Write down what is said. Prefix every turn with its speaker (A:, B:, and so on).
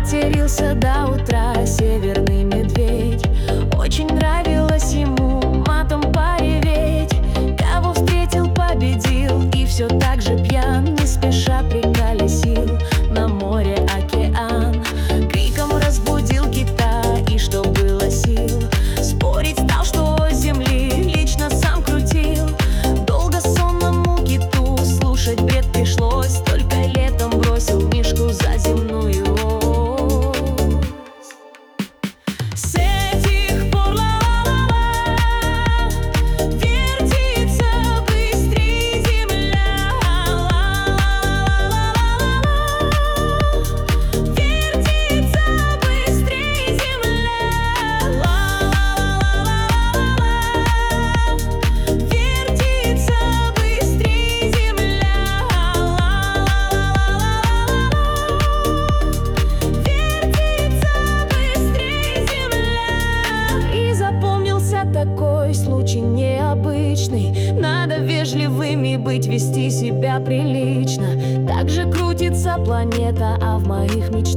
A: матерился до утра северный медведь. Очень нравилось ему матом пореветь. Кого встретил, победил, и все так же пьян, не спеша приколесил на море океан. Криком разбудил кита, и что было сил, спорить стал, что о земли лично сам крутил. Долго сонному киту слушать бред пришлось, только летом бросил мишку за земную ось. С этих пор ла-ла-ла-ла вертится быстрей земля. Ла-ла-ла-ла-ла вертится быстрей земля. Ла-ла-ла-ла-ла вертится быстрей земля. И запомнился такой случай необычный. Надо вежливыми быть, вести себя прилично. Так же крутится планета, а в моих мечтах